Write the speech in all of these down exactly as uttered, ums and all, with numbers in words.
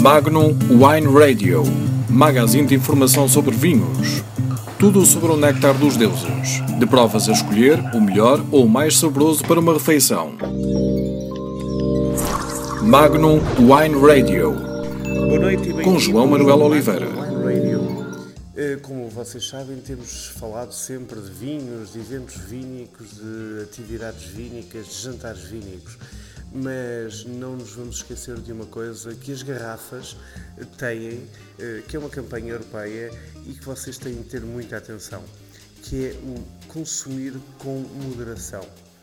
Magnum Wine Radio, magazine de informação sobre vinhos. Tudo sobre o néctar dos deuses. De provas a escolher, o melhor ou o mais saboroso para uma refeição. Magnum Wine Radio. Boa noite e com João Manuel Oliveira. Como vocês sabem, temos falado sempre de vinhos, de eventos vínicos, de atividades vínicas, de jantares vínicos. Mas não nos vamos esquecer de uma coisa que as garrafas têm, que é uma campanha europeia e que vocês têm de ter muita atenção, que é o consumir com moderação.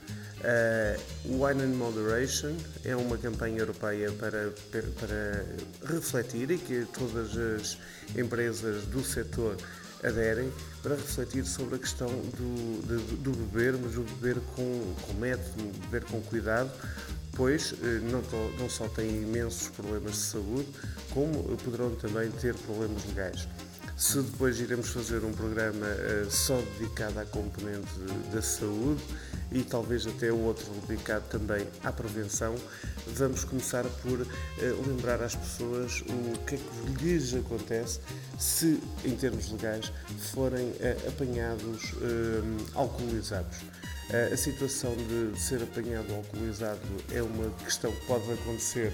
Uh, Wine and Moderation é uma campanha europeia para, para refletir e que todas as empresas do setor aderem para refletir sobre a questão do, do, do beber, mas o beber com, com método, beber com cuidado, pois não, não só têm imensos problemas de saúde, como poderão também ter problemas legais. Se depois iremos fazer um programa uh, só dedicado à componente da saúde e talvez até outro dedicado também à prevenção, vamos começar por uh, lembrar às pessoas o que é que lhes acontece se, em termos legais, forem uh, apanhados uh, alcoolizados. A situação de ser apanhado alcoolizado é uma questão que pode acontecer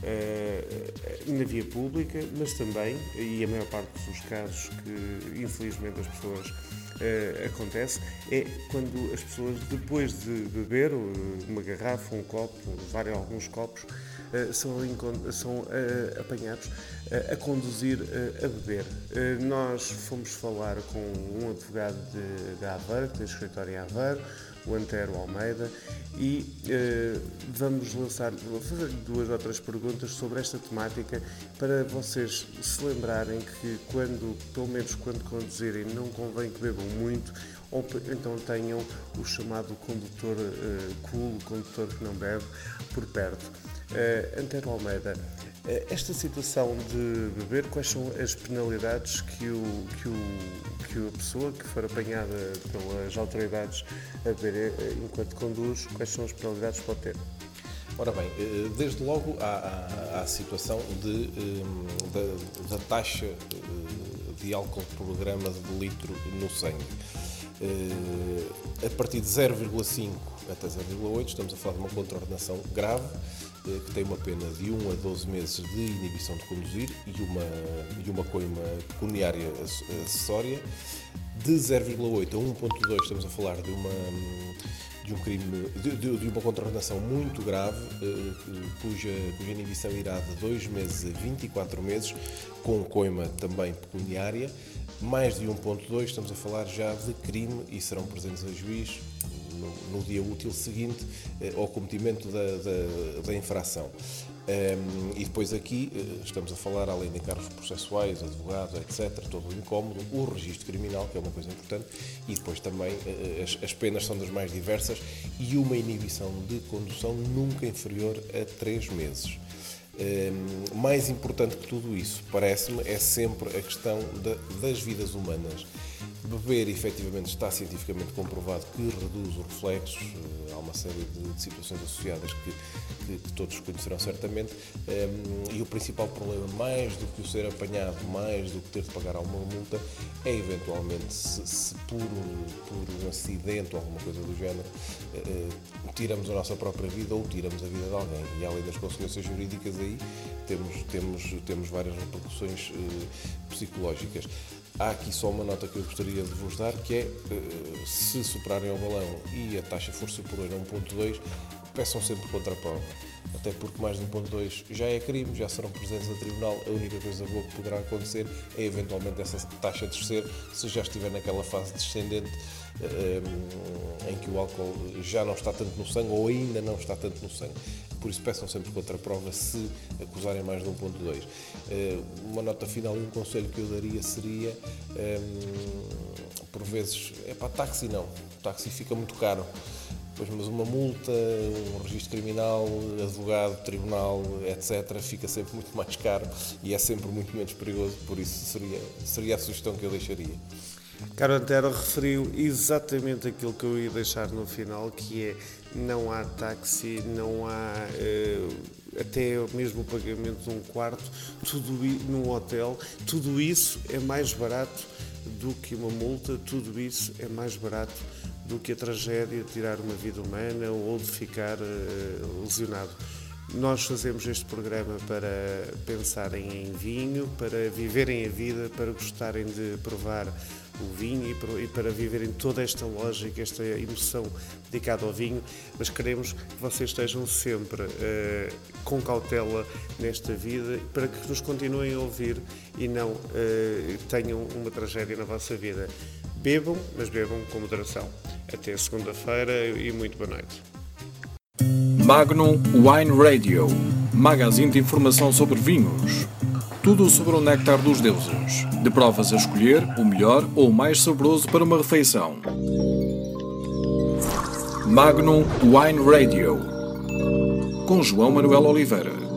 uh, na via pública, mas também, e a maior parte dos casos que infelizmente as pessoas uh, acontece, é quando as pessoas depois de beber uma garrafa, um copo, vários, alguns copos, uh, são, são uh, apanhados uh, a conduzir uh, a beber. Uh, nós fomos falar com um advogado de, de Aveiro, que tem escritório em Aveiro, o Antero Almeida, e uh, vamos lançar, vou fazer duas ou três perguntas sobre esta temática para vocês se lembrarem que quando, pelo menos quando conduzirem, não convém que bebam muito, ou então tenham o chamado condutor uh, cool, condutor que não bebe, por perto. Uh, Antero Almeida, uh, esta situação de beber, quais são as penalidades que, o, que, o, que a pessoa que for apanhada pelas autoridades a beber uh, enquanto conduz, quais são as penalidades que pode ter? Ora bem, desde logo há, há, há a situação de, da, da taxa de álcool por grama de litro no sangue. A partir de zero vírgula cinco até zero vírgula oito estamos a falar de uma contraordenação grave, que tem uma pena de um a doze meses de inibição de conduzir e uma, e uma coima pecuniária acessória. De zero vírgula oito a um vírgula dois estamos a falar de uma, de um crime, de, de, de uma contraordenação muito grave, cuja, cuja inibição irá de dois meses a vinte e quatro meses, com coima também pecuniária. Mais de um vírgula dois estamos a falar já de crime e serão presentes a juiz no, no dia útil seguinte eh, ao cometimento da, da, da infração. Um, e depois aqui estamos a falar, além de encargos processuais, advogados, etcétera, todo o incómodo, o registro criminal, que é uma coisa importante, e depois também as, as penas são das mais diversas e uma inibição de condução nunca inferior a três meses. Um, mais importante que tudo isso, parece-me, é sempre a questão da, das vidas humanas. Beber, efetivamente, está cientificamente comprovado que reduz os reflexos, há uma série de, de situações associadas que, que, que todos conhecerão certamente, um, e o principal problema, mais do que o ser apanhado, mais do que ter de pagar alguma multa, é eventualmente se, se por, por um acidente ou alguma coisa do género, uh, tiramos a nossa própria vida ou tiramos a vida de alguém. E além das consequências jurídicas aí, temos, temos, temos várias repercussões uh, psicológicas. Há aqui só uma nota que eu gostaria de vos dar, que é, se superarem o balão e a taxa for superior a um vírgula dois, peçam sempre contraprova. Até porque mais de um vírgula dois já é crime, já serão presentes a tribunal, a única coisa boa que poderá acontecer é eventualmente essa taxa descer, se já estiver naquela fase descendente, um, em que o álcool já não está tanto no sangue ou ainda não está tanto no sangue. Por isso peçam sempre contraprova se acusarem mais de um vírgula dois. Uh, uma nota final e um conselho que eu daria seria, um, por vezes, é para táxi não, o táxi fica muito caro. Pois, mas uma multa, um registro criminal, advogado, tribunal, etcétera, fica sempre muito mais caro e é sempre muito menos perigoso, por isso seria, seria a sugestão que eu deixaria. Caro Antero referiu exatamente aquilo que eu ia deixar no final, que é não há táxi, não há uh, até mesmo o pagamento de um quarto, tudo num hotel, tudo isso é mais barato do que uma multa, tudo isso é mais barato do que a tragédia de tirar uma vida humana ou de ficar uh, lesionado. Nós fazemos este programa para pensarem em vinho, para viverem a vida, para gostarem de provar o vinho e para viverem toda esta lógica, esta emoção dedicada ao vinho, mas queremos que vocês estejam sempre uh, com cautela nesta vida para que nos continuem a ouvir e não uh, tenham uma tragédia na vossa vida. Bebam, mas bebam com moderação. Até segunda-feira e muito boa noite. Magnum Wine Radio, magazine de informação sobre vinhos. Tudo sobre o néctar dos deuses. De provas a escolher, o melhor ou o mais saboroso para uma refeição. Magnum Wine Radio, com João Manuel Oliveira.